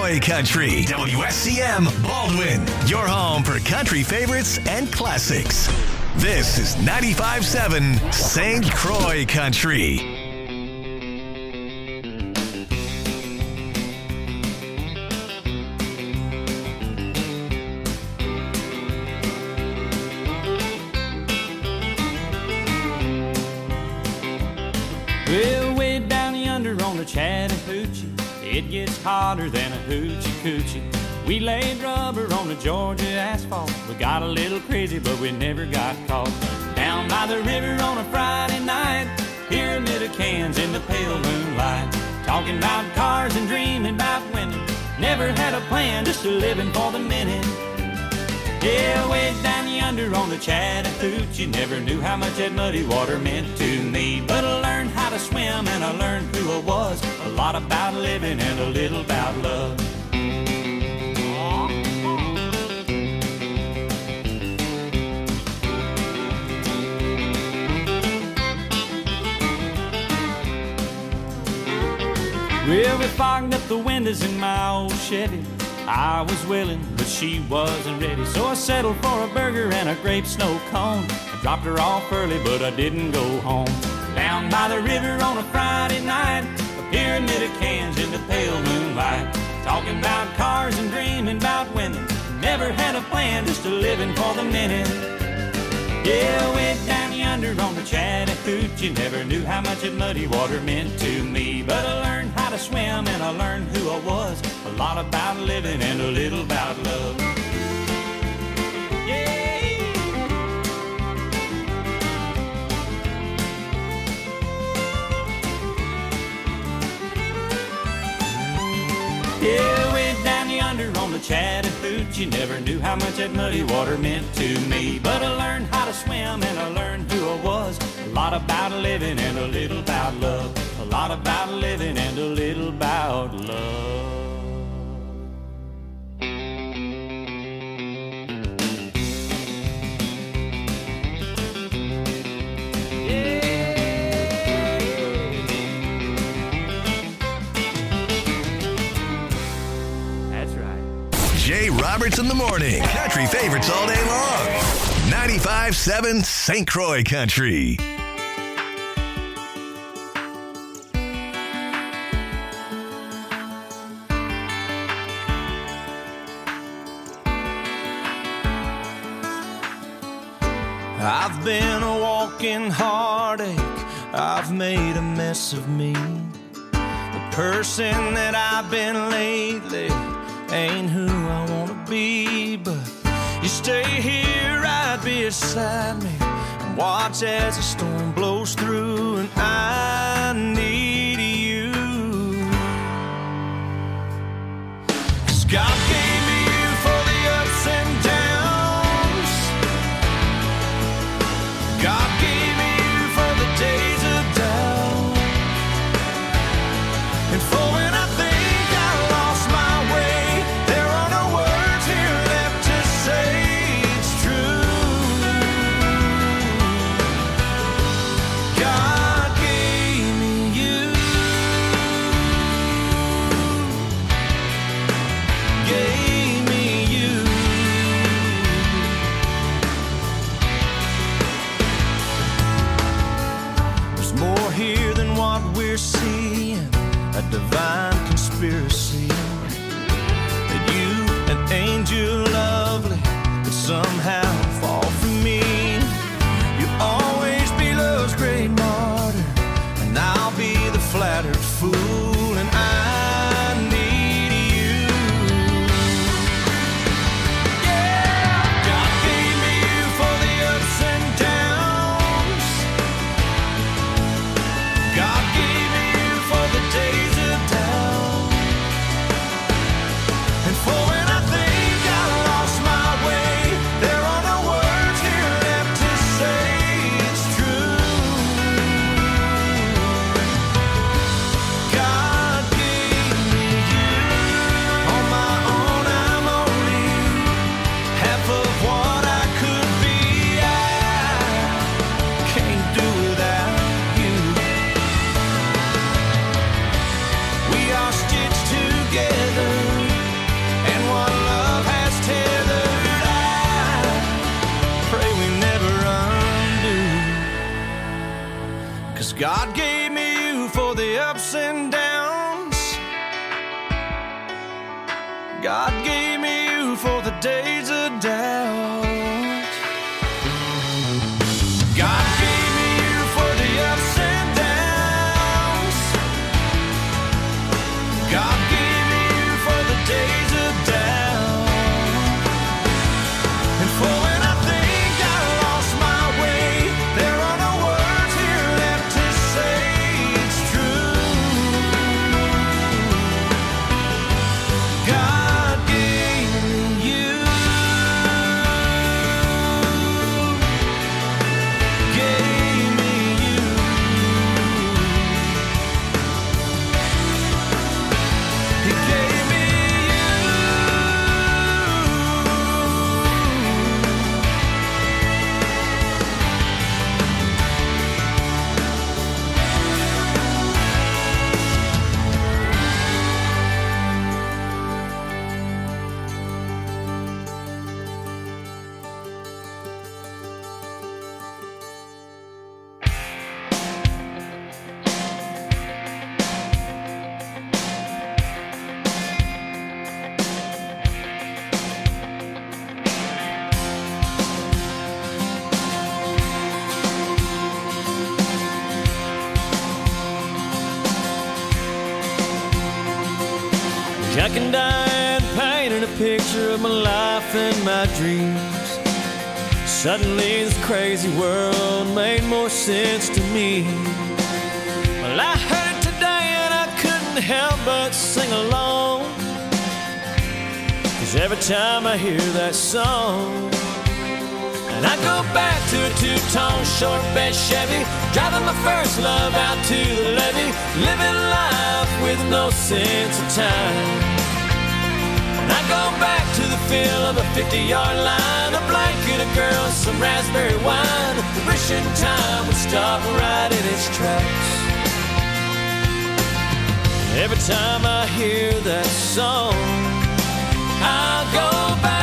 Croy Country. WSCM Baldwin, your home for country favorites and classics. This is 95.7 St. Croix Country. Well, way down yonder on the Chattahoochee, it gets hotter than a hoochie coochie. We laid rubber on the Georgia asphalt. We got a little crazy, but we never got caught. Down by the river on a Friday night, pyramid of cans in the pale moonlight. Talking about cars and dreaming about women. Never had a plan, just a living for the minute. Yeah, way down yonder on the Chattahoochee, never knew how much that muddy water meant to me. But I learned how to swim and I learned who I was. A lot about living and a little about love. Well, we fogged up the windows in my old Chevy. I was willing, but she wasn't ready. So I settled for a burger and a grape snow cone. I dropped her off early, but I didn't go home. Down by the river on a Friday night, a pyramid of cans in the pale moonlight. Talking about cars and dreaming about women. Never had a plan, just a living for the minute. Yeah, way down yonder on the Chattahoochee, never knew how much that muddy water meant to me. But I learned how to swim and I learned who I was. A lot about living and a little about love. Yeah. Yeah, way down yonder on the Chattahoochee, never knew how much that muddy water meant to me. But I learned how to swim and I learned who I was. A lot about living and a little about love. A lot about living and a little about love. Jay Roberts in the morning. Country favorites all day long. 95.7 St. Croix Country. I've been a walking heartache. I've made a mess of me. The person that I've been lately ain't who I wanna be, but you stay here right beside me and watch as the storm blows through, and I need you. 'Cause God gave me you for the ups and downs. God gave me you for the days of doubt, and for when I think I lost my way, there are no words here left to say it's true. God gave me you. Gave God gave me you for the days of doubt. God gave me you for the ups and downs. God gave me you for the days of doubt. And for when I think I lost my way, there are no words here left to say it's true. God gave me you. Gave me you. He gave me Jack and Diane painted a picture of my life and my dreams. Suddenly this crazy world made more sense to me. Well, I heard it today and I couldn't help but sing along, 'cause every time I hear that song, and I go back to a two-tone short bed Chevy, driving my first love out to the levee, living life with no sense of time. And I go back to the feel of a 50-yard line, a blanket of girls, some raspberry wine, wishing time would stop right in its tracks. Every time I hear that song, I go back.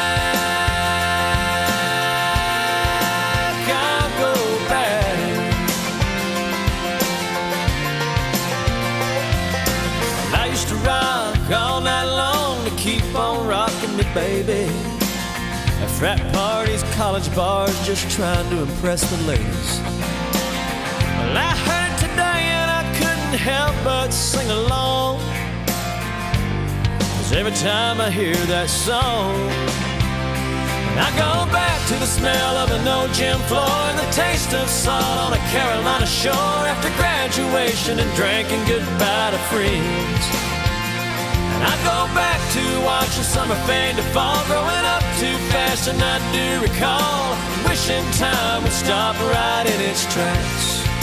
All night long to keep on rocking me, baby. At frat parties, college bars, just trying to impress the ladies. Well, I heard it today and I couldn't help but sing along, 'cause every time I hear that song, and I go back to the smell of an old gym floor and the taste of salt on a Carolina shore after graduation and drinking goodbye to friends. I go back to watching summer fade to fall, growing up too fast, and I do recall wishing time would stop right in its tracks.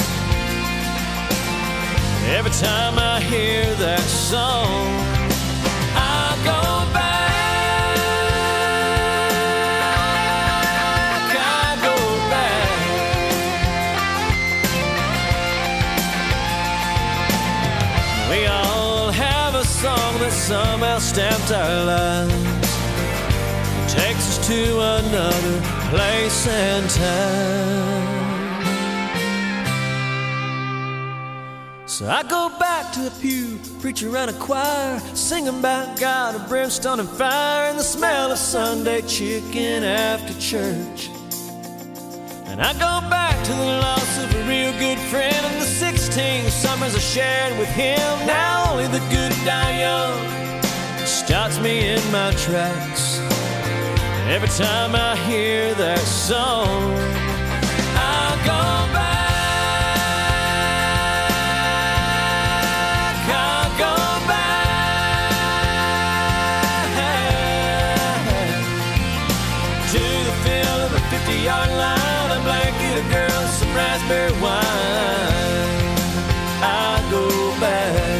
Every time I hear that song, I go back, I go back. We all have a song that somehow stamped our lives, it takes us to another place and time. So I go back to the pew, preacher and a choir, singing about God and brimstone and fire, and the smell of Sunday chicken after church. And I go back to the loss of a real good friend and the 16 summers I shared with him. Now only the good die young stops me in my tracks. Every time I hear that song, I go back, I go back to the feel of a 50-yard line, a blanket of girls, some raspberry wine. I go back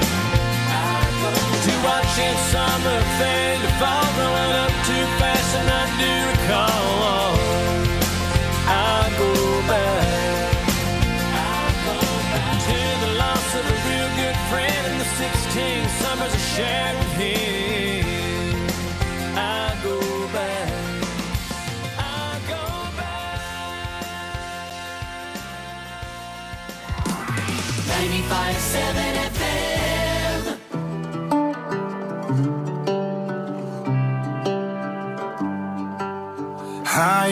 to watching summer fade to fall, growing up too fast, and I do recall. I go back to the loss of a real good friend and the 16 summers I shared with him. I go back. 95.7 FM.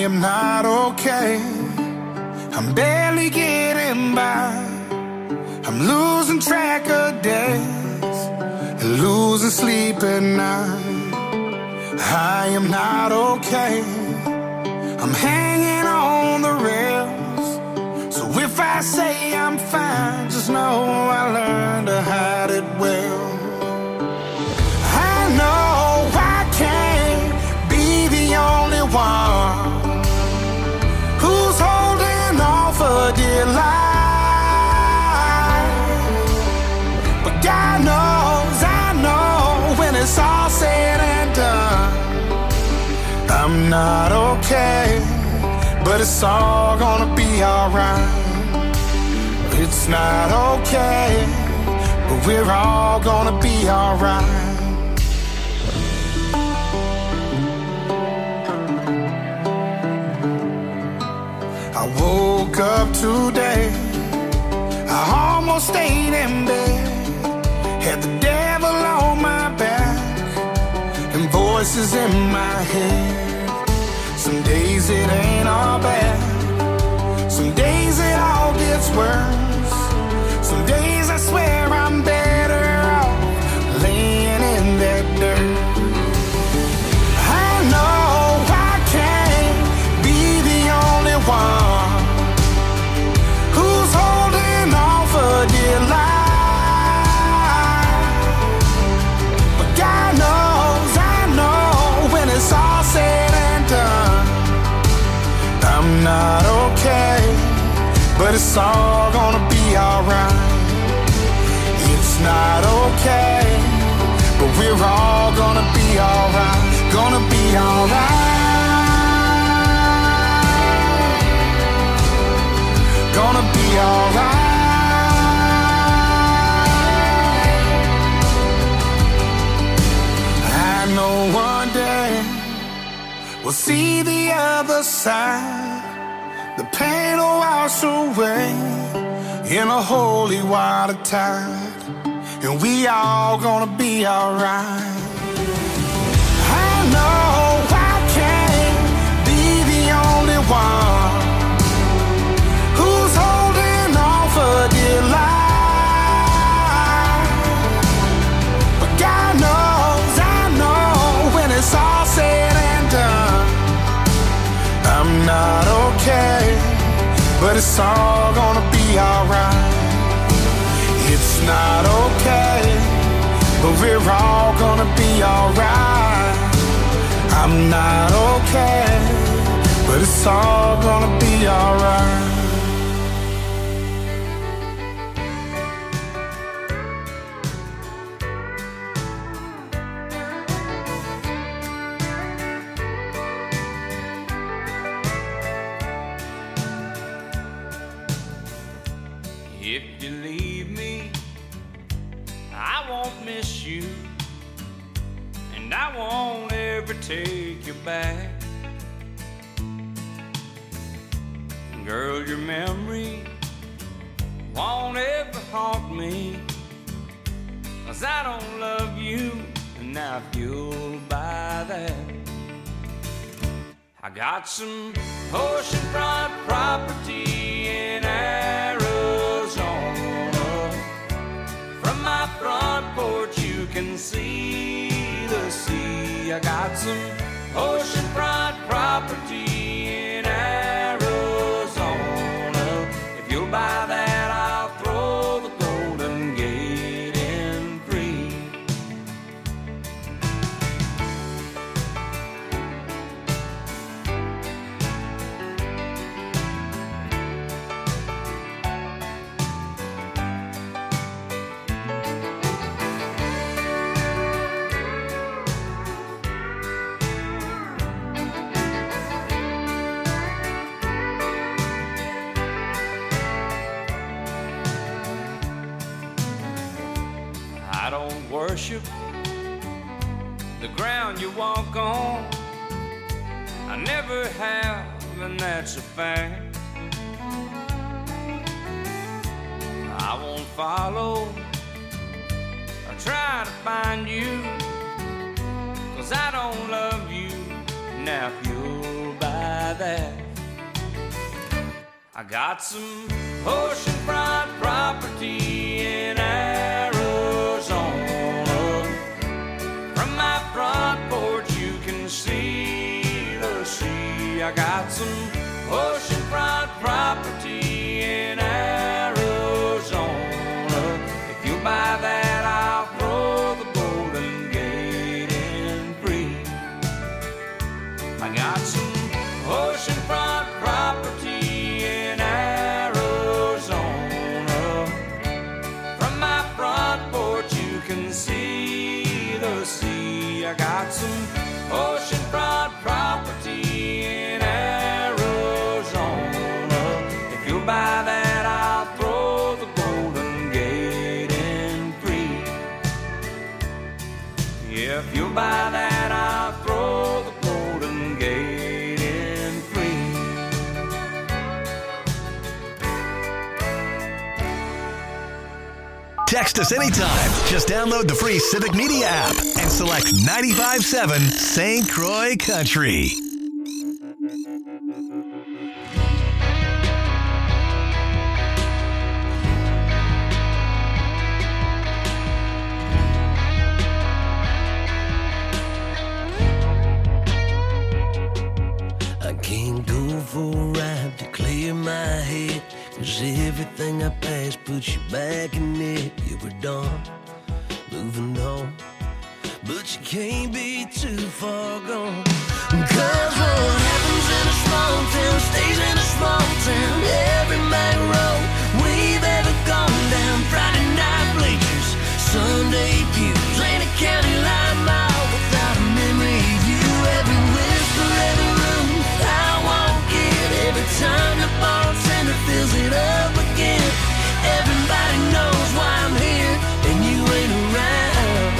am not okay. I'm barely getting by. I'm losing track of days and losing sleep at night. I am not okay. I'm hanging on the rails. So if I say I'm fine, just know I learned to hide it well. I know I can't be the only one who's holding on for dear life. But God knows, I know, when it's all said and done, I'm not okay, but it's all gonna be alright. It's not okay, but we're all gonna be alright. I woke up today, I almost stayed in bed, had the devil on my back and voices in my head. Some days it ain't all bad, some days it all gets worse. Some days I swear I'm better off laying in that dirt. I know I can't be the only one who's holding on for dear life. But God knows, I know, when it's all said and done, I'm not okay, but it's all gonna be alright. It's not okay, but we're all gonna be alright. Gonna be alright. Gonna be alright. I know one day we'll see the other side. The pain will wash away in a holy water tide, and we all gonna be alright. I know I can't be the only one who's holding on for dear life. But God knows, I know, when it's all said and done, I'm not okay, but it's all gonna be alright. It's not okay, but we're all gonna be alright. I'm not okay, but it's all gonna be alright. If you leave me, I won't miss you, and I won't ever take you back. Girl, your memory won't ever haunt me, 'cause I don't love you, and I feel by that. I got some oceanfront property in Arizona. From my front porch you can see the sea. I got some oceanfront property in Arizona. If you'll buy that, I'll throw the Golden Gate in free. I don't worship the ground you walk on. I never have, and that's a fact. I won't follow or try to find you, 'cause I don't love you. Now if you'll buy buy that. I got some oceanfront property in Arizona. From my front porch you can see the sea. I got some oceanfront property in Arizona. If you buy that, I'll throw the Golden Gate in free. I got some oceanfront property in Arizona. From my front porch you can see the sea. I got some oceanfront property in Arizona. If you'll buy that, I'll throw the Golden Gate in free. Yeah, if you'll buy that, I'll throw the Golden Gate in free. Text us anytime. Just download the free Civic Media app and select 95.7 St. Croix Country. I can't go for a ride to clear my head, 'cause everything I pass puts you back in it. You were done, moving on, but you can't be too far gone. 'Cause what happens in a small town stays in a small town. Every main road we've ever gone down, Friday night bleachers, Sunday pews, ain't a county line mile without a memory of you. Every whisper, every room I walk in, every time the bartender fills it up again. Everybody knows why I'm here and you ain't around.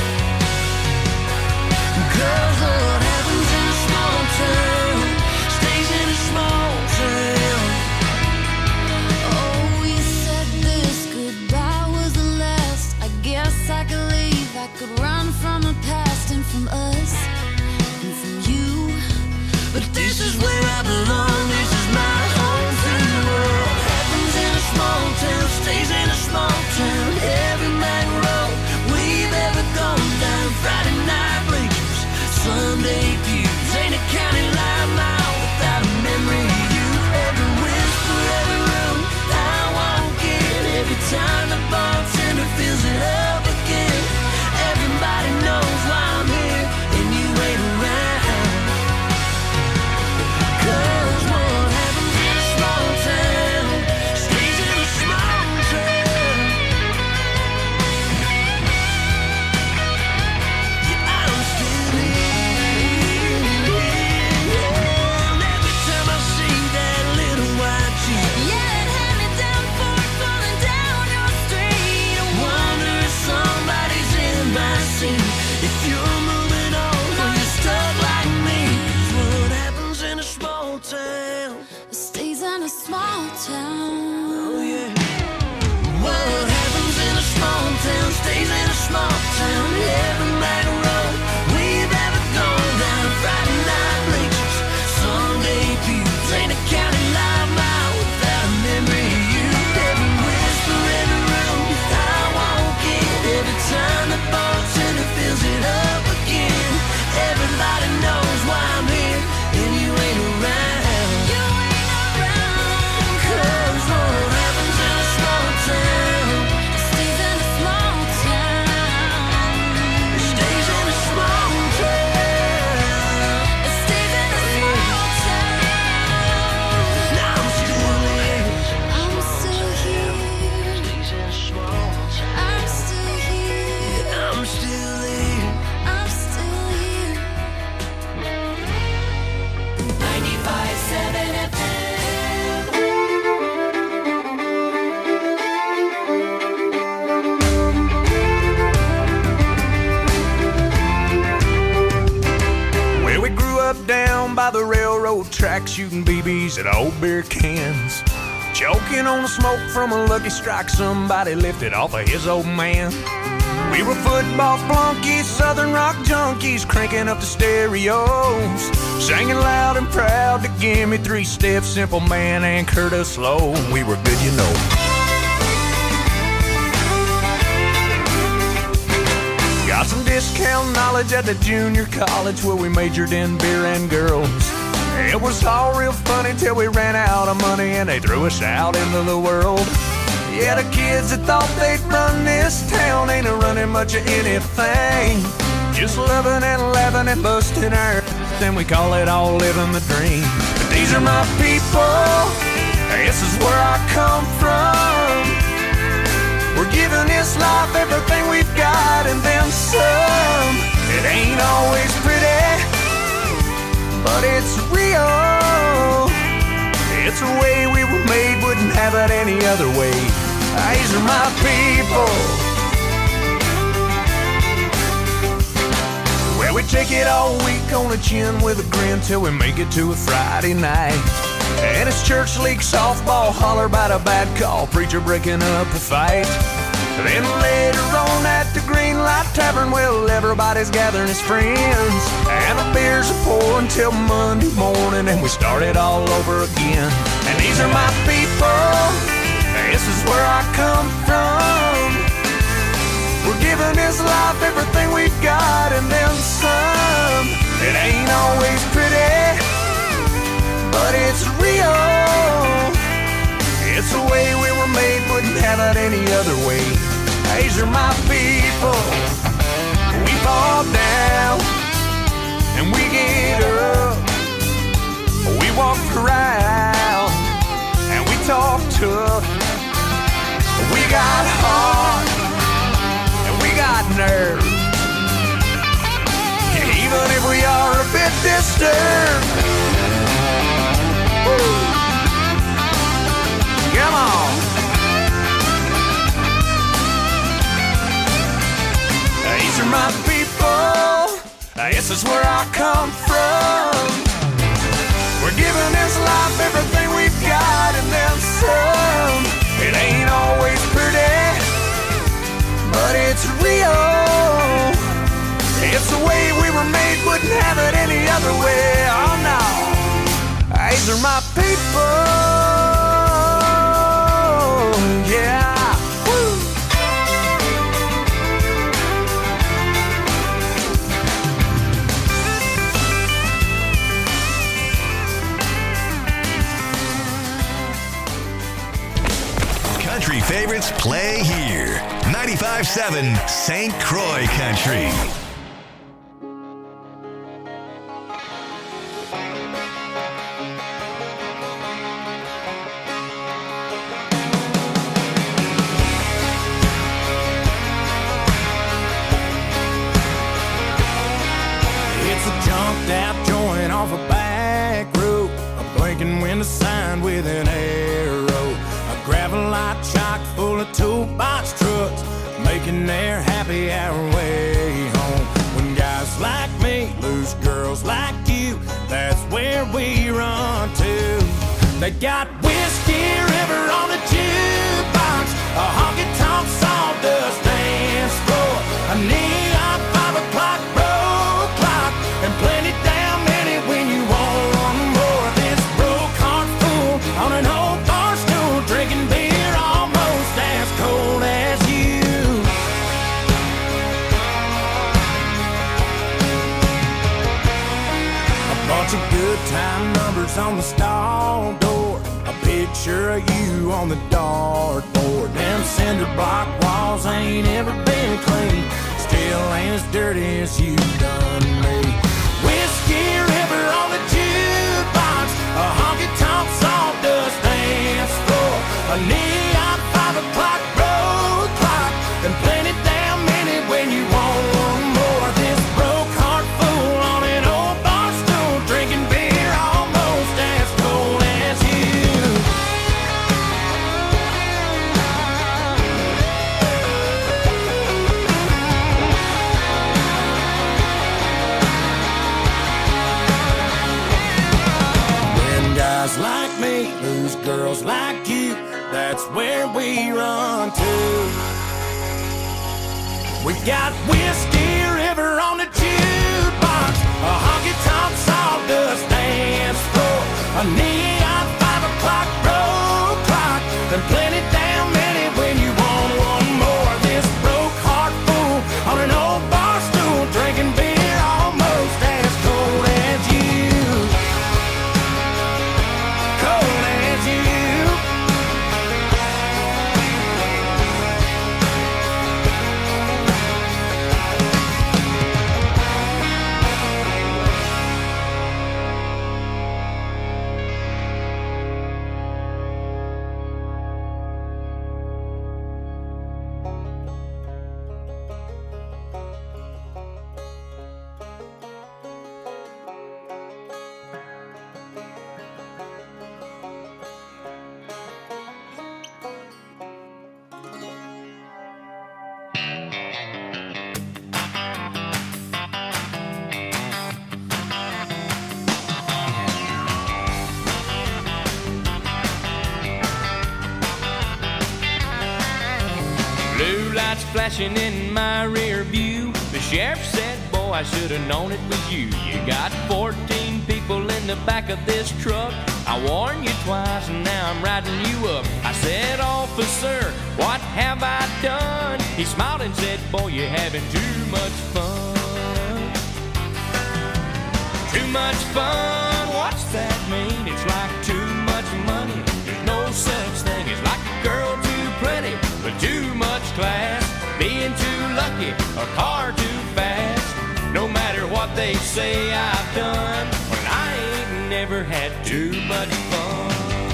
'Cause what happens in a small town stays in a small town. Oh, you said this goodbye was the last. I guess I could leave. I could run from the past and from us and from you. But this is where I belong, this is my home free world. What happens in a small town stays in a small town. Every main road we've ever gone down, Friday night bleachers, Sunday pews, ain't a county line mile without a memory of you. Every whisper, every room I walk in, every time the bartender fills it up again. Everybody knows why I'm here and you ain't around. 'Cause what happens in a small town stays in a small town. Yeah, I'm still here. And every time I see that little white Jeep, Yeah, it had me down for it falling down your street. I wonder if somebody's in my seat. If you're moving on or you're stuck like me. 'Cause what happens in a small town? It stays in a small town. Oh yeah. What happens in a small town stays in a small town. Every main road we've ever gone down, Friday night bleachers, Sunday pews, ain't a county line mile without a memory of you. Every whisper, every room I walk in, every time the bartender fills it up again. Everybody knows why I'm here and you ain't around. You ain't around. 'Cause what happens in a small town It stays in a small town. stays in a small town. It stays in a small town. Now I'm still here. I'm still here. Stays in a small town. I'm still here. I'm still here. I'm still here. 95.7 FM. Well, we grew up down by the railroad track, shooting BBs at old beer cans, choking on the smoke from a Lucky Strike somebody lifted off of his old man. We were football flunkies, Southern Rock junkies, junkies cranking up the stereos, singing loud and proud to give me 3 steps, Simple Man and Curtis Slow. We were good, you know. Got some discount knowledge at the junior college where we majored in beer and girls. It was all real funny till we ran out of money and they threw us out into the world. Yeah, the kids that thought they'd run this town ain't a-running much of anything. Just loving and laughing and busting our then we call it all living the dream. But these are my people, this is where I come from. We're giving this life everything we've got and then some. It ain't always pretty, but it's real. It's the way we were made, wouldn't have it any other way. These are my people. Well, we take it all week on the chin with a grin till we make it to a Friday night. And it's church league softball, holler about a bad call, preacher breaking up a fight. Then later on at the Green Light Tavern, well, everybody's gathering as friends, and the beers are pouring till Monday morning, and we start it all over again. And these are my people, this is where I come from. We're giving this life everything we've got and then some. It ain't always pretty, but it's real. It's the way we were made, wouldn't have it any other way. These are my people. We fall down and we get up. We walk around and we talk tough. We got heart and we got nerve. Even if we are a bit disturbed. Woo. Come on. These are my people. This is where I come from. We're giving this life everything we've got and then some. It ain't always pretty, but it's real. It's the way we were made, wouldn't have it any other way. Oh no. These are my people. Yeah. Woo. Country favorites play here. 95.7 St. Croix Country. With an arrow, a gravel lot chock full of toolbox trucks, making their happy hour way home. When guys like me lose girls like you, that's where we run to. They got Whiskey River on the jukebox, a honky-tonk sawdust dance floor, a neon 5 o'clock road clock, and plenty damn many when you want one more. This broke heart fool on an old bar stool, drinking beer almost as cold as you. A bunch of good time numbers on the stall door, a picture of you on the dartboard. Them cinder block walls ain't ever been clean, still ain't as dirty as you done me. Whiskey River on the jukebox, a honky-tonk sawdust dance floor, a neon 5 o'clock road clock, and plenty damn many when you want one more. This broke heart fool on an old bar stool, drinking beer almost as cold as you. When guys like me lose girls like you, that's where we run to. We got Whiskey River on the juice. flashing in my rear view. The sheriff said, boy, I should have known it was you. You got 14 people in the back of this truck. I warned you twice and now I'm riding you up. I said, officer, what have I done? He smiled and said, boy, you're having too much fun. Too much fun, what's that mean? It's like too much money. There's no such thing. It's like a girl too pretty but too much class, being too lucky, a car too fast. No matter what they say I've done, well, I ain't never had too much fun.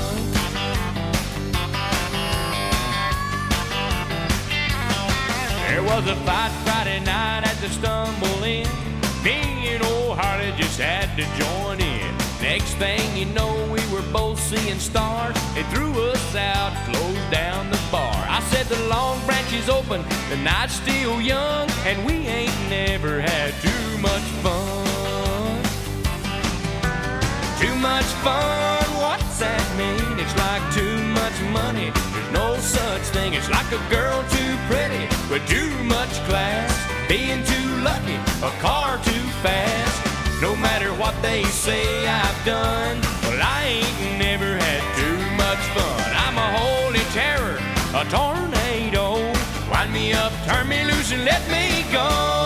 There was a fight Friday night at the Stumble Inn. Me and old Harley just had to join in. Next thing you know, we were both seeing stars. They threw us out, closed down the bar. I said the Long Branch is open, the night's still young, and we ain't never had too much fun. Too much fun, what's that mean? It's like too much money. There's no such thing. It's like a girl too pretty with too much class, being too lucky, a car too fast. No matter what they say I've done, well, I ain't never had too much fun. I'm a holy terror, a tornado. Wind me up, turn me loose, and let me go.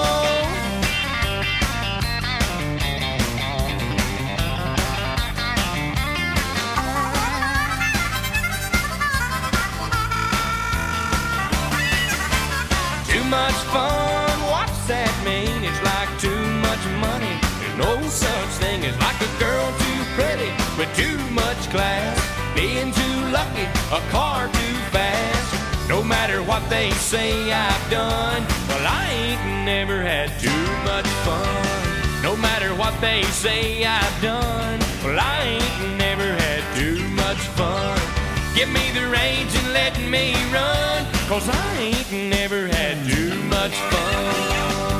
Too much fun, what's that mean? It's like too much money. No such thing as like a girl too pretty with too much class, being too lucky, a car too fast. No matter what they say I've done, well, I ain't never had too much fun. No matter what they say I've done, well, I ain't never had too much fun. Give me the reins and let me run, 'cause I ain't never had too much fun.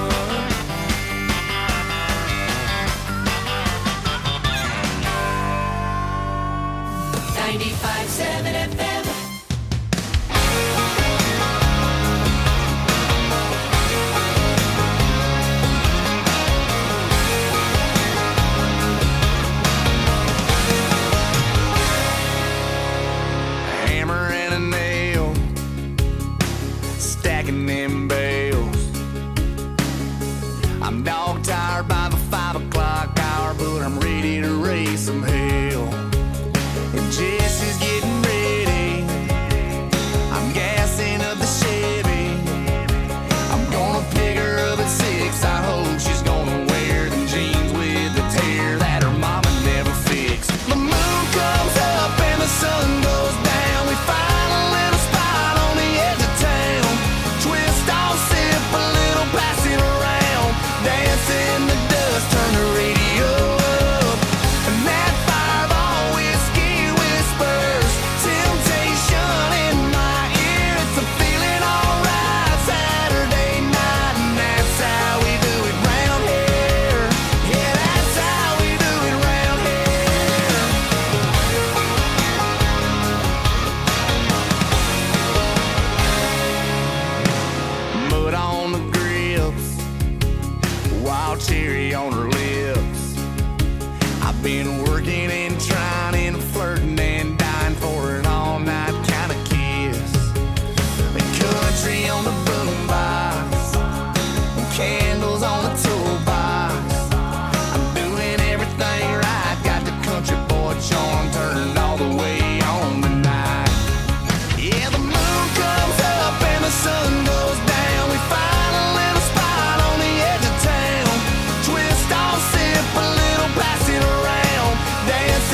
95.7 FM. Hammer and a nail, stacking them bales. I'm dog tired by the 5 o'clock hour, but I'm ready to raise some hell. And Jesse's getting ready, I'm gassing up the Chevy. I'm gonna pick her up at 6, I hope she's gonna wear them jeans with the tear that her mama never fixed. The moon comes up and the sun goes down, we find a little spot on the edge of town. Twist off, sip a little, pass it around, dance in the dust, turn the radio up. And that fireball whiskey whispers temptation in my ear. It's a feeling alright Saturday night, and that's how we do it round here. Yeah, that's how we do it round here. Mud on the grips, wild cherry on her lips. I've been working and trying and flirting and dying for an all-night kind of kiss. The country on the boombox, candles on the toolbox. I'm doing everything right, got the country boy charm turned all the way on tonight. Yeah, the moon comes up and the sun goes down, we find a little spot on the edge of town. Twist off, sip a little, pass it around, dance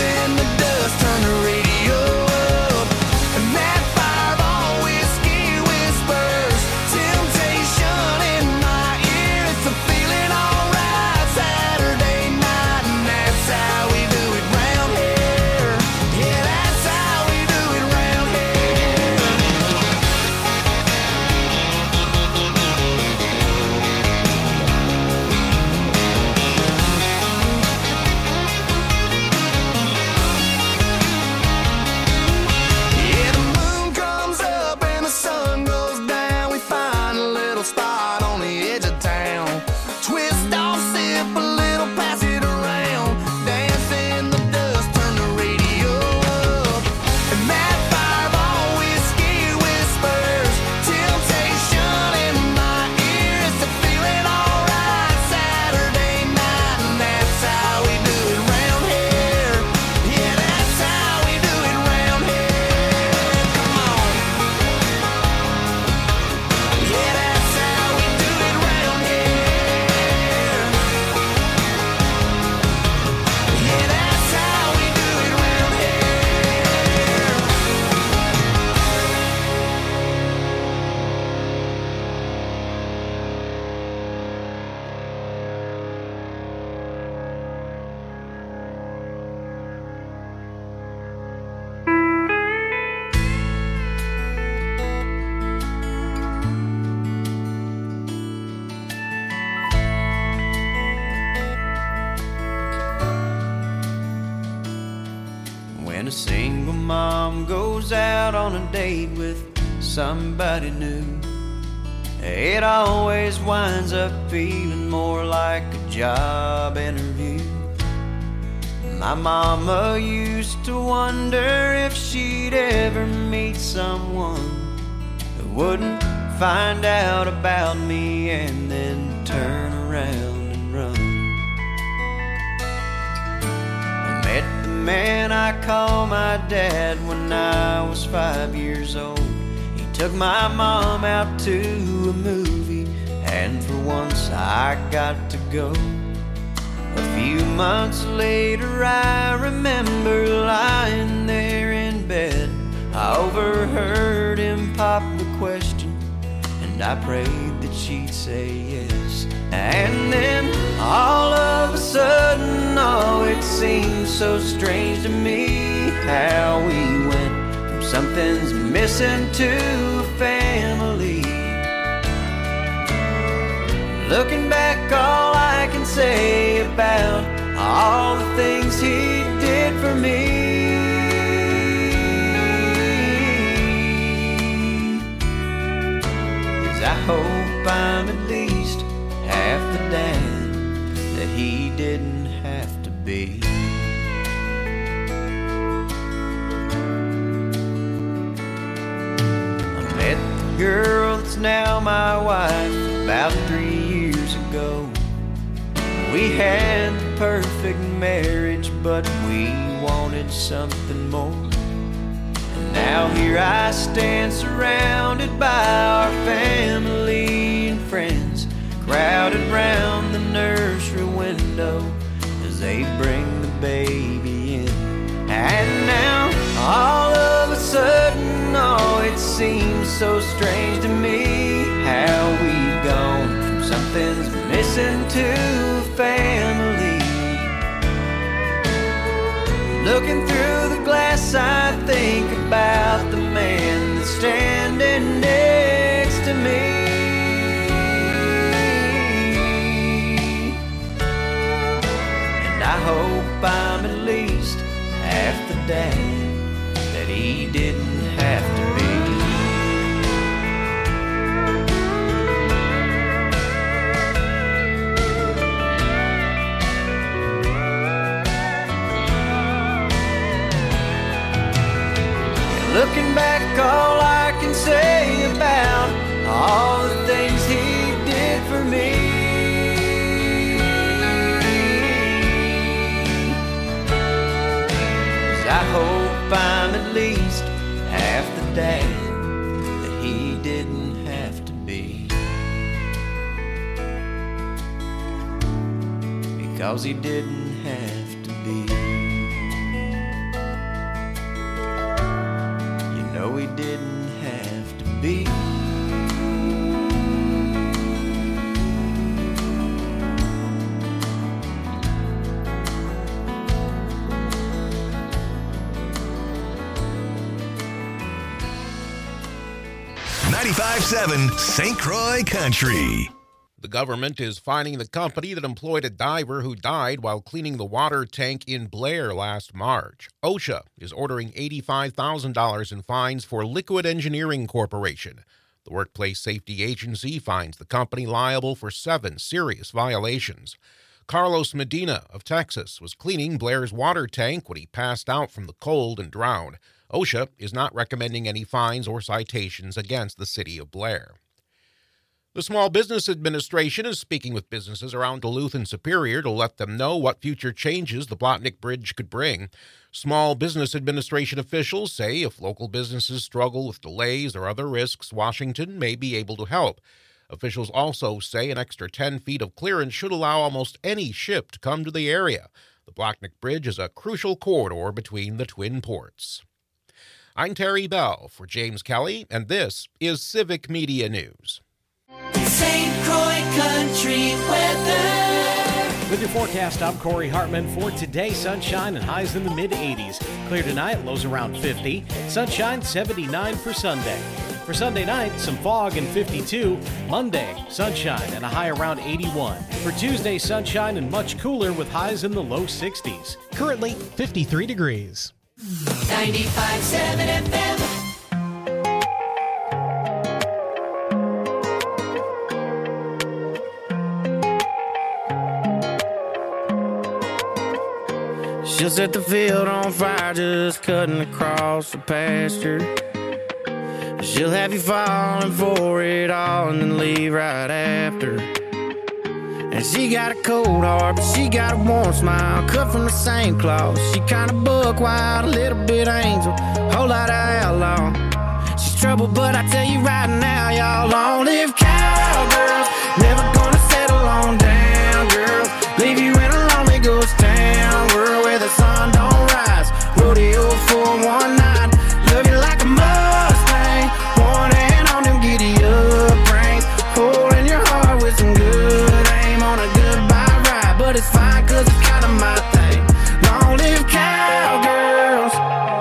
goes out on a date with somebody new, it always winds up feeling more like a job interview. My mama used to wonder if she'd ever meet someone who wouldn't find out about me and then turn around and run. I met the man I call my dad when I was 5 years old. He took my mom out to a movie, and for once I got to go. A few months later I remember lying there in bed. I overheard him pop the question, and I prayed that she'd say yes. And then all of a sudden, oh, it seemed so strange to me how we went from something's missing to a family. Looking back, all I can say about all the things he did for me is I hope I'm at least half the dad that he didn't have to be. I met the girl that's now my wife about 3 years ago. We had the perfect marriage, but we wanted something more. And now here I stand surrounded by our family and friends, crowded round the nursery window as they bring the baby in. And now all of a sudden, oh, it seems so strange to me how we've gone from something's missing to a family. Looking through the glass, I think about the man that's standing next to me. And I hope I'm at least half the dad that he didn't have to be. Looking back, all I can say about all the things he did for me is I hope I'm at least half the dad that he didn't have to be, because he didn't have to be. No, he didn't have to be. .957 St. Croix Country. The government is fining the company that employed a diver who died while cleaning the water tank in Blair last March. OSHA is ordering $85,000 in fines for Liquid Engineering Corporation. The Workplace Safety Agency finds the company liable for 7 serious violations. Carlos Medina of Texas was cleaning Blair's water tank when he passed out from the cold and drowned. OSHA is not recommending any fines or citations against the city of Blair. The Small Business Administration is speaking with businesses around Duluth and Superior to let them know what future changes the Blotnick Bridge could bring. Small Business Administration officials say if local businesses struggle with delays or other risks, Washington may be able to help. Officials also say an extra 10 feet of clearance should allow almost any ship to come to the area. The Blotnick Bridge is a crucial corridor between the twin ports. I'm Terry Bell for James Kelly, and this is Civic Media News. St. Croix Country weather. With your forecast, I'm Corey Hartman. For today, sunshine and highs in the mid-80s. Clear tonight, lows around 50. Sunshine, 79 for Sunday. For Sunday night, some fog and 52. Monday, sunshine and a high around 81. For Tuesday, sunshine and much cooler with highs in the low 60s. Currently, 53 degrees. 95.7 FM. She'll set the field on fire just cutting across the pasture. She'll have you falling for it all and then leave right after. And she got a cold heart, but she got a warm smile, cut from the same cloth. She kinda buck wild, a little bit angel, whole lot of outlaw. She's trouble, but I tell you right now, y'all, long live cowgirls. Never gonna settle on down, girls. Leave you in a lonely ghost town, world where the sun don't rise. Rodeo for one night, love you like a Mustang. One hand on them giddy up reins, hole in your heart with some good aim on a goodbye ride. But it's fine, cause it's kinda my thing. Long live cowgirls.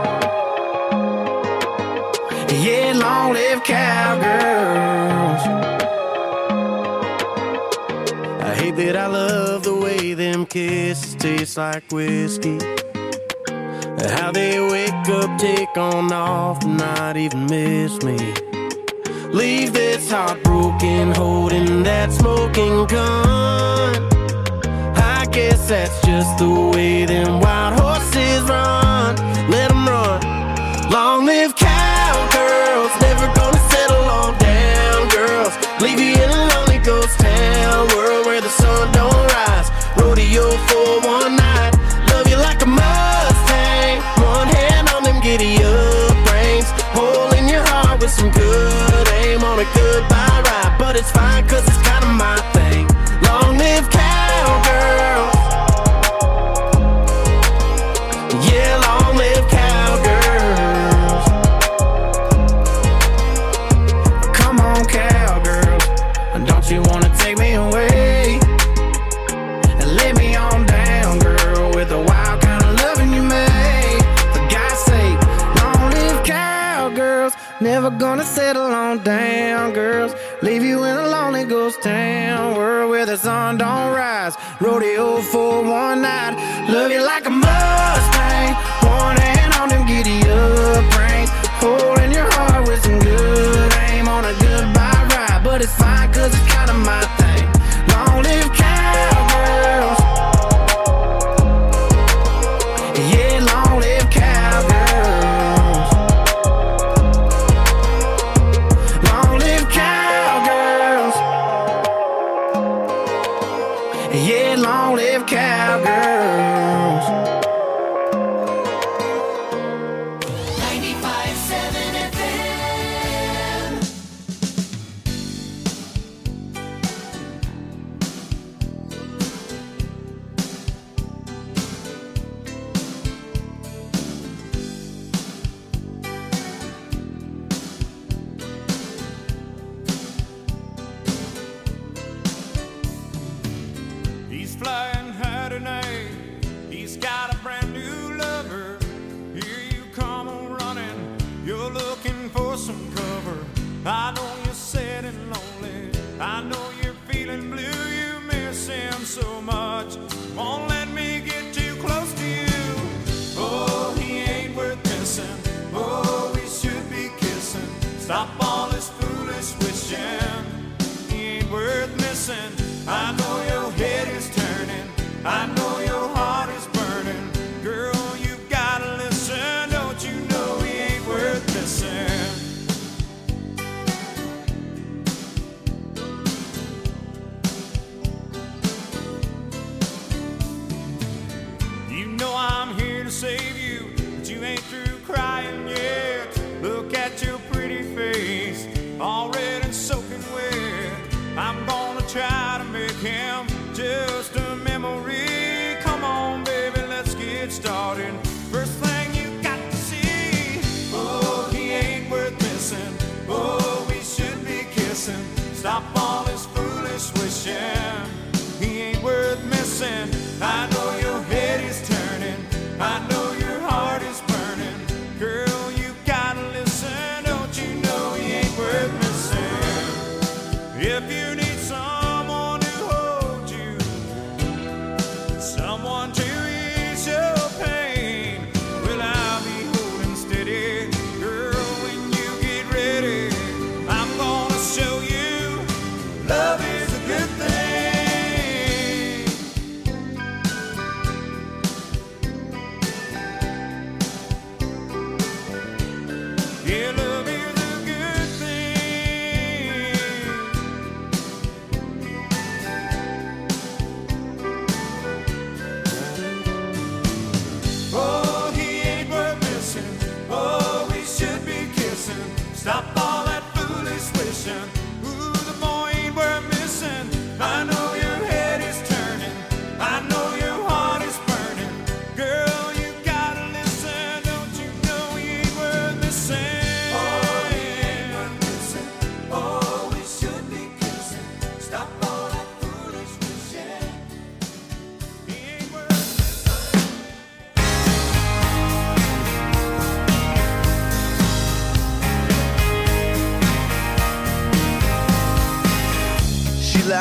Yeah, long live cowgirls. I hate that I love the way them kisses taste like whiskey. How they wake up, take on off, and not even miss me. Leave this heartbroken, holding that smoking gun. I guess that's just the way them wild horses run. Let them run. Long live cowgirls, never gonna settle on down, girls. Leave you in a lonely ghost town, world where the sun don't rise. Rodeo for one night, love you like a Mustang. One hand on them giddy up reins, hole in your heart with some good aim on a goodbye ride. But it's fine, cause it's kinda my thing. Long live cowgirls. Yeah, long live cowgirls. Come on, cowgirls, don't you wanna take me away and lay me on down, girl, with the wild kind of loving you made. For God's sake, long live cowgirls. Never gonna settle on down, girls. Leave you in a lonely ghost town, world where the sun don't rise. Rodeo for one night, love you like a Mustang. One hand on them giddy up reins, hole in your heart with some good aim on a goodbye ride. But it's fine, cause it's kinda my thing. Long live cowgirls. Yeah, long live cowgirls. Long live cowgirls. Yeah, long live cowgirls. 95.7 FM. He's flying high tonight. He's got a brand new lover. Here you come on running. You're looking for some cover. I know you're sad and lonely. I know you're feeling blue. You miss him so much. Won't let me get too close to you. Oh, he ain't worth missing. Oh, we should be kissing. Stop all this foolish wishing. He ain't worth missing. I know your head is turning. I know your heart is burning. Girl, you gotta listen. Don't you know he ain't worth missing? You know I'm here to save you, but you ain't through crying yet. Look at your pretty face, all red and soaking wet. I'm gonna try to make him just a memory. Come on, baby, let's get started. First thing you got to see. Oh, he ain't worth missing. Oh, we should be kissing. Stop all this foolish wishing. He ain't worth missing. I know your head is turning. I know your heart is burning. Girl, you gotta listen. Don't you know he ain't worth missing? If you need someone to hold you, someone to ease your pain, well, I'll be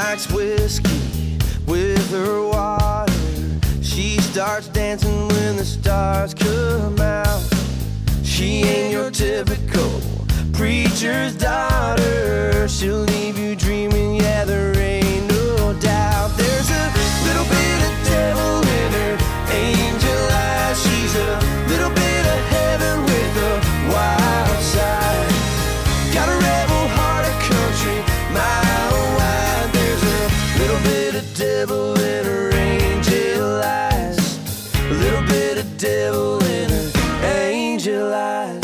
likes whiskey with her water. She starts dancing when the stars come out. She ain't your typical preacher's daughter. She'll leave you dreaming, yeah, there ain't no doubt. There's a little bit of devil in her angel eyes. She's a little bit of heaven with a wild side. Got a rebel heart, a country mile wide. There's a little bit of devil in her angel eyes. A little bit of devil in her angel eyes.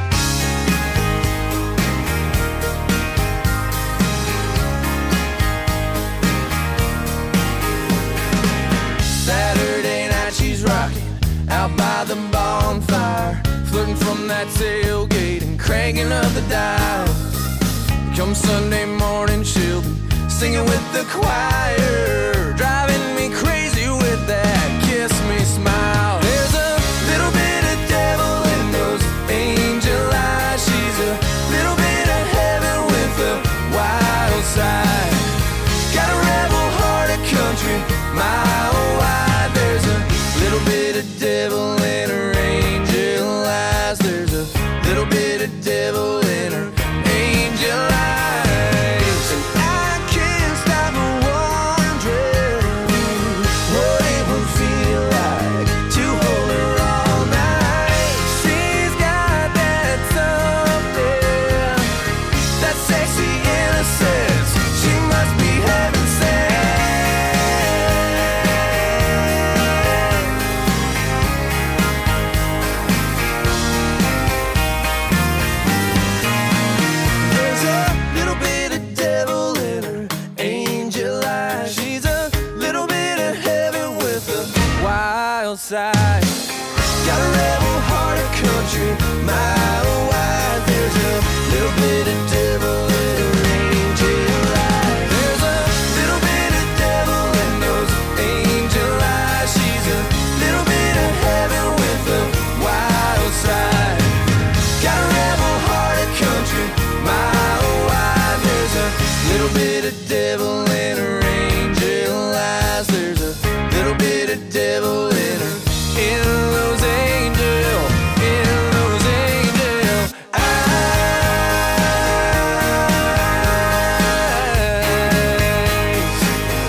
Saturday night she's rocking out by the bonfire, flirting from that tailgate and cranking up the dial. Come Sunday morning she'll be singing with the choir, driving me crazy with that kiss me smile. There's a little bit of devil in those angel eyes. She's a little bit of heaven with a wild side. Got a rebel heart, a country mile wide. There's a little bit of devil in her angel eyes. There's a little bit of devil in her angel eyes. And I can't stop wondering what it would feel like to hold her all night. She's got that something, that sexy innocence. She must be heaven sent. There's a little bit of devil in her angel eyes. She's a little bit of heaven with a wild side. Got a rebel heart, a country mile wide. There's a little bit of devil in her angel eyes. There's a little bit of devil in those angel eyes. She's a little bit of heaven with a wild side. Got a rebel heart, a country mile wide. There's a little bit of devil in her angel eyes. There's a little bit of devil in her, in those angel eyes.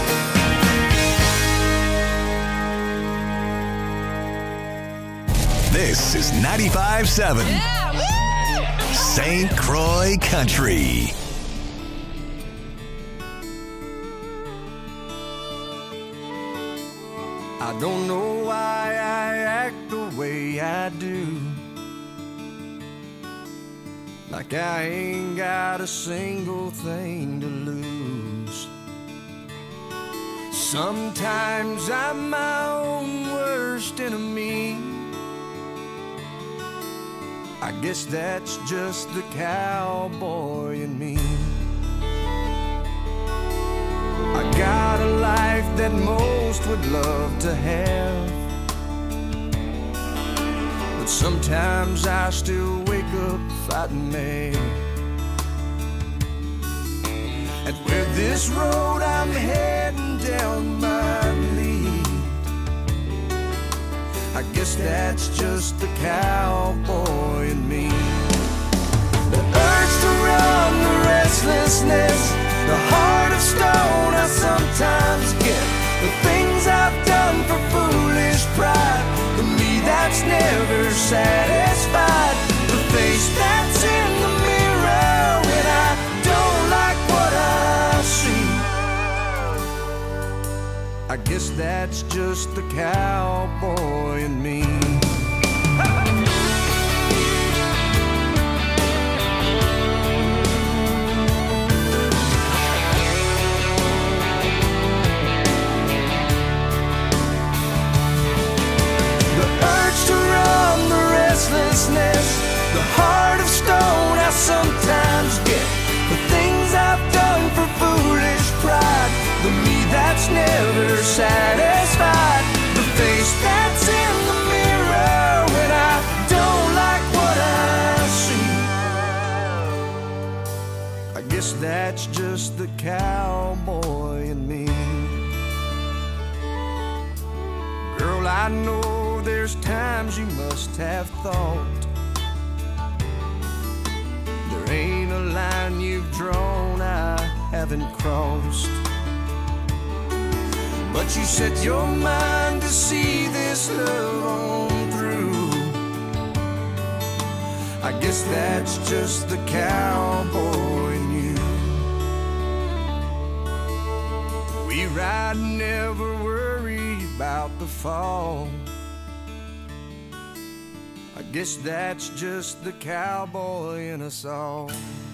This is 95.7 St. Croix Country. I don't know why I act the way I do, like I ain't got a single thing to lose. Sometimes I'm my own worst enemy. I guess that's just the cowboy in me. I got a life that most would love to have, but sometimes I still wake up fighting mad. And where this road I'm heading down might lead, I guess that's just the cowboy in me. The urge to run, the restlessness, the heart of stone I sometimes get. The things I've done for foolish pride, for me that's never satisfied. The face that's in the mirror when I don't like what I see, I guess that's just the cowboy in me. To run, the restlessness, the heart of stone I sometimes get. The things I've done for foolish pride, the me that's never satisfied. The face that's in the mirror when I don't like what I see, I guess that's just the cowboy I know there's times you must have thought there ain't a line you've drawn I haven't crossed. But you set your mind to see this love on through. I guess that's just the cowboy in you. We ride and never worry about the fall. I guess that's just the cowboy in us all.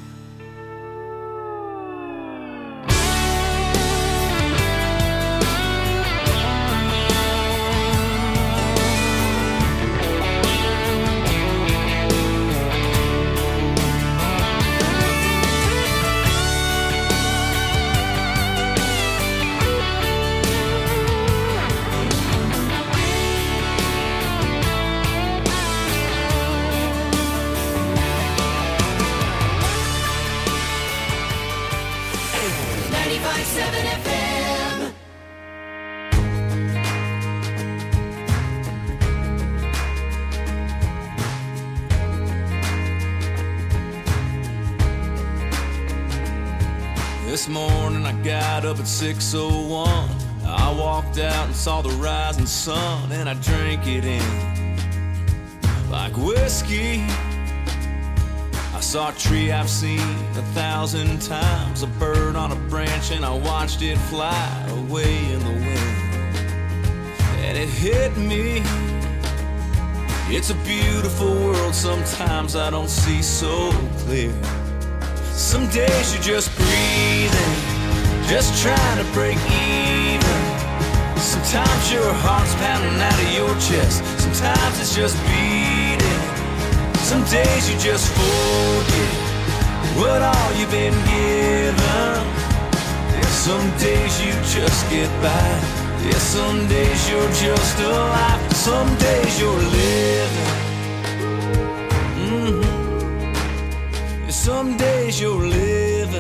This morning I got up at 6:01. I walked out and saw the rising sun, and I drank it in like whiskey. I saw a tree I've seen 1,000 times, a bird on a branch, and I watched it fly away in the wind. And it hit me, it's a beautiful world, sometimes I don't see so clear. Some days you're just breathing, just trying to break even. Sometimes your heart's pounding out of your chest, sometimes it's just beating. Some days you just forget what all you've been given. Yeah, some days you just get by. Yeah, some days you're just alive. Some days you're living. Some days you're living.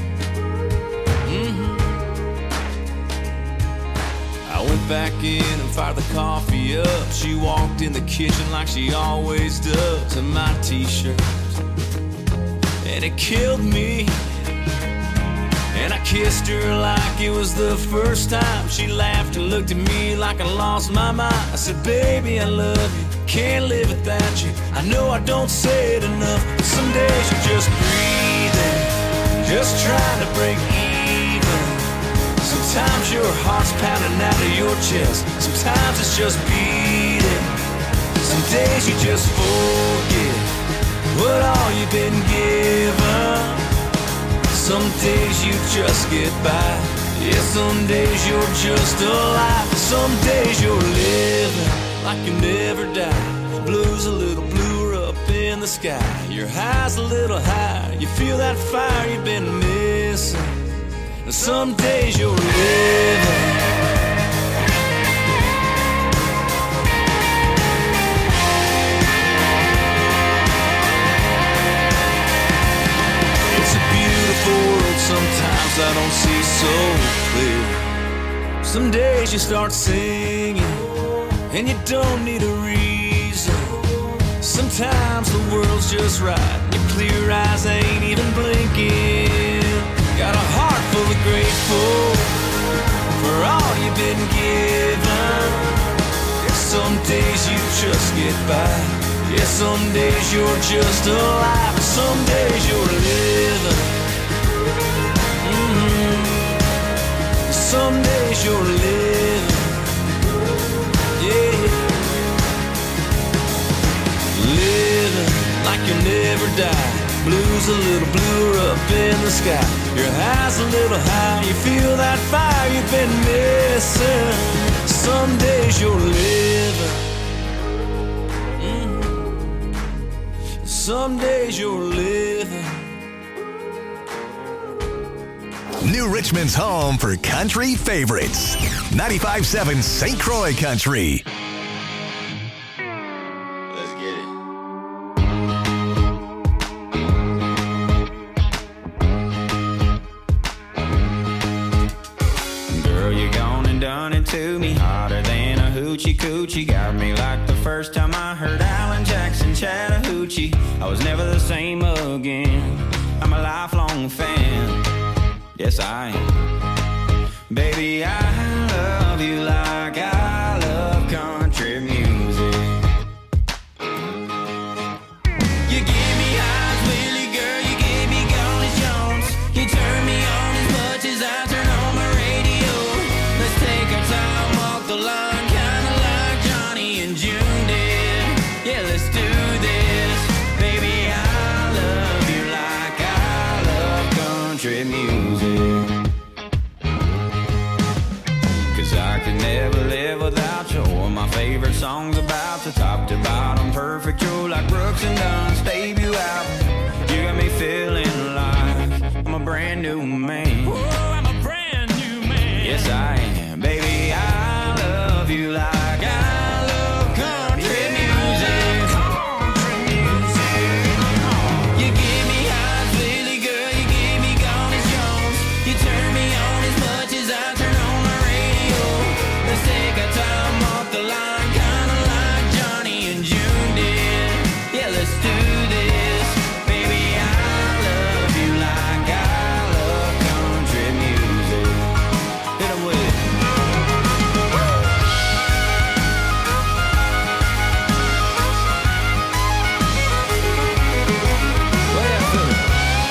I went back in and fired the coffee up. She walked in the kitchen like she always does, in my t-shirt, and it killed me. And I kissed her like it was the first time. She laughed and looked at me like I lost my mind. I said, baby, I love you, can't live without you. I know I don't say it enough, but some days you're just breathing, just trying to break even. Sometimes your heart's pounding out of your chest, sometimes it's just beating. Some days you just forget what all you've been given. Some days you just get by. Yeah, some days you're just alive. Some days you're living like you never die. Blue's a little bluer up in the sky. Your high's a little higher. You feel that fire you've been missing. And some days you're living. Sometimes I don't see so clear. Some days you start singing and you don't need a reason. Sometimes the world's just right, your clear eyes ain't even blinking. Got a heart full of grateful for all you've been given. Yeah, some days you just get by. Yeah, some days you're just alive. Some days you're living. Some days you're living, yeah. Living like you never die. Blue's a little bluer up in the sky. Your high's a little high. You feel that fire you've been missing. Some days you're living. Some days you're living. New Richmond's home for country favorites. 95.7 St. Croix Country. Let's get it. Girl, you gone and done it to me, hotter than a hoochie hoochie coochie got me like the first time I heard Alan Jackson Chattahoochee. I was never the same again. I'm a lifelong fan. Yes, I am. Baby, I love you like I love country music. You give me highs, Willie, girl, you give me Golly Jones. You turn me on as much as I turn on my radio. Let's take our time, walk the line, kinda like Johnny and June did. Yeah, let's do this. Baby, I love you like I love country music. I could never live without you. Or my favorite songs about the top to bottom, perfect. You're like Brooks and Dunn's debut album. You got me feeling like I'm a brand new man. Ooh, I'm a brand new man. Yes, I am. Baby, I love you like I love country music. Country music. You give me highs, Lily girl. You give me Golly Jones. You turn me on as much as I turn on my radio. Let's take our time off the line, kinda like Johnny and June did. Yeah, let's do this. Baby, I love you like I love country music. Hit 'em with it. Play that for me.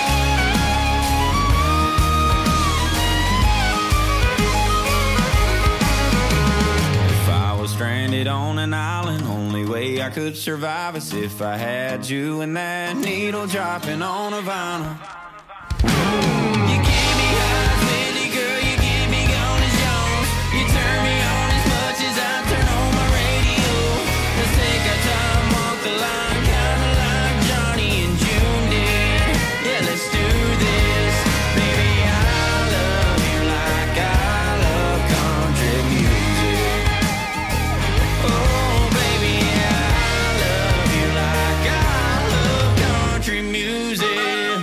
If I was stranded on an island, only way I could survive is if I had you and that needle dropping on a vinyl. You give me highs, Lily girl, you give me Golly Jones. You turn me on as much as I turn on my radio. Let's take our time, walk the line, kinda like Johnny and June did. Yeah, let's do this. Baby, I love you like I love country music. Oh, baby, I love you like I love country music.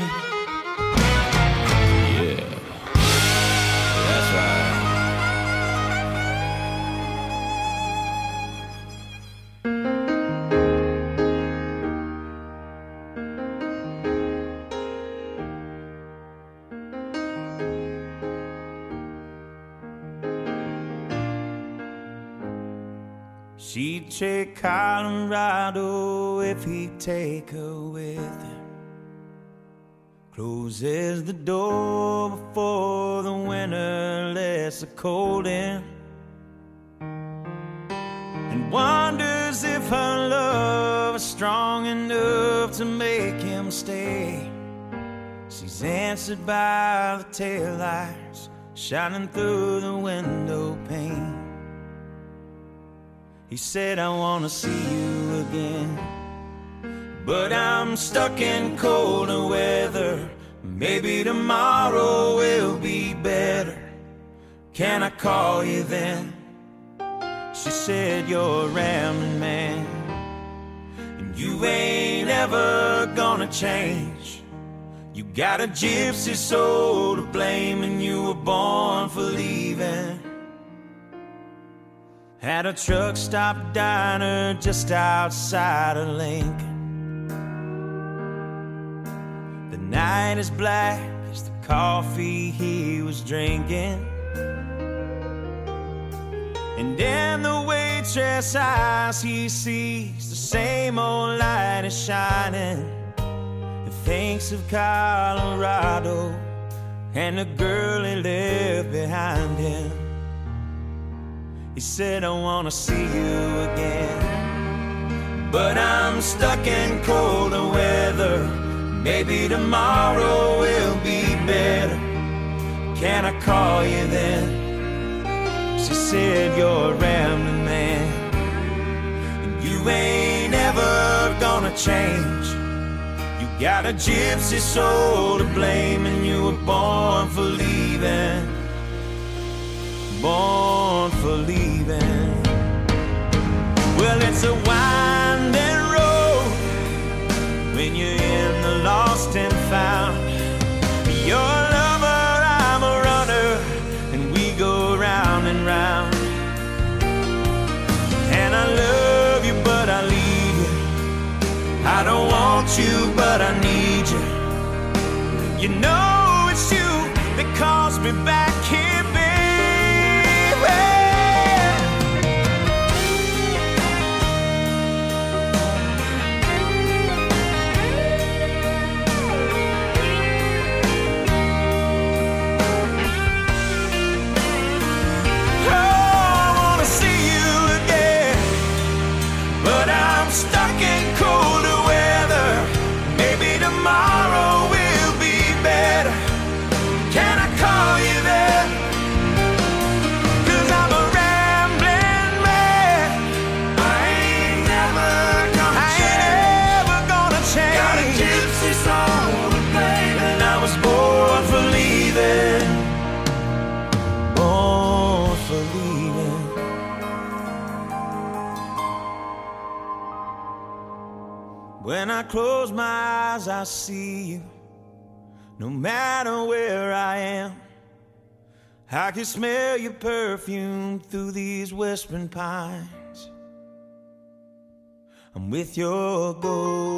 Yeah, that's right. She'd take Colorado if he'd take her with him. Closes the door before the winter lets the cold in, and wonders if her love is strong enough to make him stay. She's answered by the taillights shining through the window pane. He said, I wanna see you again, but I'm stuck in colder weather. Maybe tomorrow will be better. Can I call you then? She said, you're a rambling man, and you ain't ever gonna change. You got a gypsy soul to blame, and you were born for leaving. At a truck stop diner just outside of Lincoln. The night is black as the coffee he was drinking, and in the waitress' eyes he sees the same old light is shining, and thinks of Colorado and the girl he left behind him. He said, I wanna see you again, but I'm stuck in colder weather. Maybe tomorrow will be better. Can I call you then? She said, you're a rambling man, and you ain't ever gonna change. You got a gypsy soul to blame, and you were born for leaving. Born for leaving. Well, it's a winding road when you're in the lost and found. You're a lover, I'm a runner, and we go round and round. you, but I need you. You know it's you that calls me back here, baby. Stuck in colder weather. Maybe tomorrow will be better. Can I call you there? 'Cause I'm a rambling man. I ain't never gonna change. Got a gypsy soul, baby, and I was born for leaving. Born for leaving. When I close my eyes, I see you. No matter where I am, I can smell your perfume through these whispering pines. I'm with your gold.